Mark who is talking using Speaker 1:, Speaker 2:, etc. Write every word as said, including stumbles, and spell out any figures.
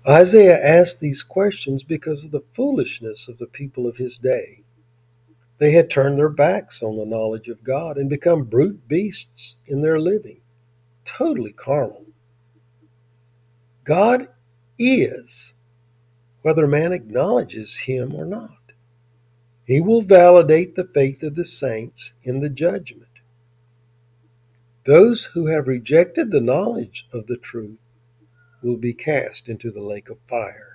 Speaker 1: Isaiah asked these questions because of the foolishness of the people of his day. They had turned their backs on the knowledge of God and become brute beasts in their living, totally carnal. God is, whether man acknowledges him or not. He will validate the faith of the saints in the judgment. Those who have rejected the knowledge of the truth will be cast into the lake of fire.